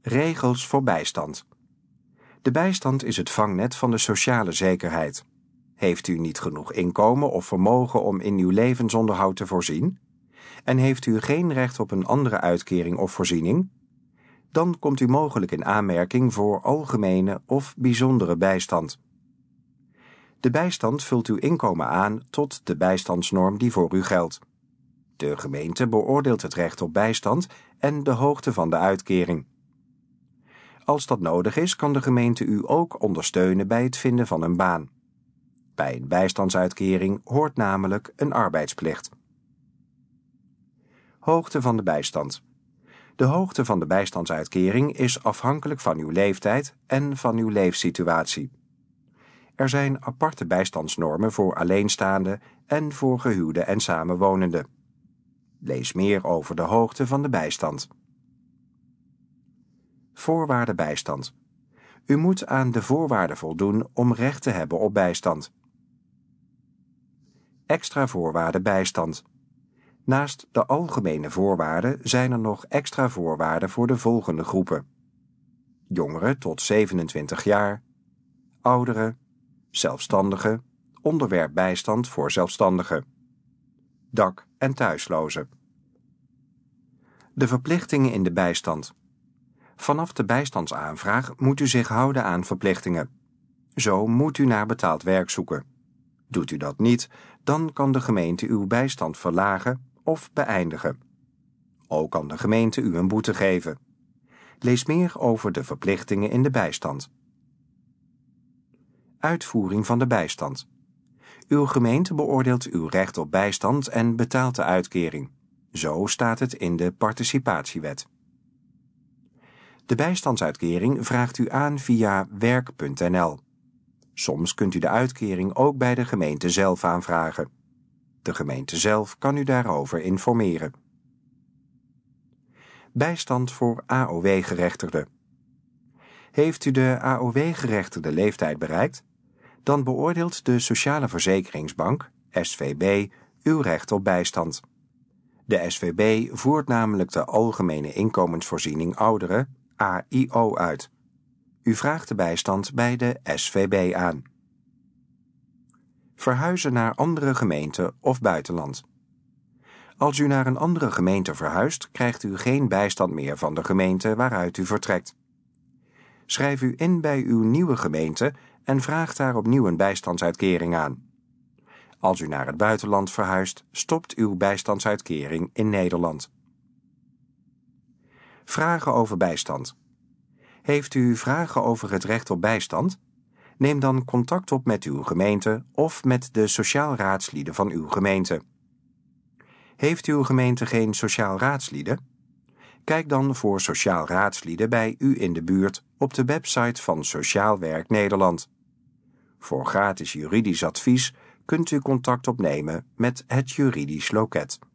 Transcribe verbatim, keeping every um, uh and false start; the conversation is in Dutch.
Regels voor bijstand. De bijstand is het vangnet van de sociale zekerheid. Heeft u niet genoeg inkomen of vermogen om in uw levensonderhoud te voorzien? En heeft u geen recht op een andere uitkering of voorziening? Dan komt u mogelijk in aanmerking voor algemene of bijzondere bijstand. De bijstand vult uw inkomen aan tot de bijstandsnorm die voor u geldt. De gemeente beoordeelt het recht op bijstand en de hoogte van de uitkering. Als dat nodig is, kan de gemeente u ook ondersteunen bij het vinden van een baan. Bij een bijstandsuitkering hoort namelijk een arbeidsplicht. Hoogte van de bijstand. De hoogte van de bijstandsuitkering is afhankelijk van uw leeftijd en van uw leefsituatie. Er zijn aparte bijstandsnormen voor alleenstaanden en voor gehuwden en samenwonenden. Lees meer over de hoogte van de bijstand. Voorwaarden bijstand. U moet aan de voorwaarden voldoen om recht te hebben op bijstand. Extra voorwaarden bijstand. Naast de algemene voorwaarden zijn er nog extra voorwaarden voor de volgende groepen: jongeren tot zevenentwintig jaar, ouderen, zelfstandigen, onderwerp bijstand voor zelfstandigen, dak- en thuislozen. De verplichtingen in de bijstand. Vanaf de bijstandsaanvraag moet u zich houden aan verplichtingen. Zo moet u naar betaald werk zoeken. Doet u dat niet, dan kan de gemeente uw bijstand verlagen of beëindigen. Ook kan de gemeente u een boete geven. Lees meer over de verplichtingen in de bijstand. Uitvoering van de bijstand. Uw gemeente beoordeelt uw recht op bijstand en betaalt de uitkering. Zo staat het in de participatiewet. De bijstandsuitkering vraagt u aan via werk punt n l. Soms kunt u de uitkering ook bij de gemeente zelf aanvragen. De gemeente zelf kan u daarover informeren. Bijstand voor A O W-gerechtigden. Heeft u de A O W-gerechtigde leeftijd bereikt? Dan beoordeelt de Sociale Verzekeringsbank, S V B, uw recht op bijstand. De S V B voert namelijk de Algemene Inkomensvoorziening Ouderen, A I O, uit. U vraagt de bijstand bij de S V B aan. Verhuizen naar andere gemeente of buitenland. Als u naar een andere gemeente verhuist, krijgt u geen bijstand meer van de gemeente waaruit u vertrekt. Schrijf u in bij uw nieuwe gemeente en vraag daar opnieuw een bijstandsuitkering aan. Als u naar het buitenland verhuist, stopt uw bijstandsuitkering in Nederland. Vragen over bijstand. Heeft u vragen over het recht op bijstand? Neem dan contact op met uw gemeente of met de sociaal raadslieden van uw gemeente. Heeft uw gemeente geen sociaal raadslieden? Kijk dan voor sociaal raadslieden bij u in de buurt op de website van Sociaal Werk Nederland. Voor gratis juridisch advies kunt u contact opnemen met het juridisch loket.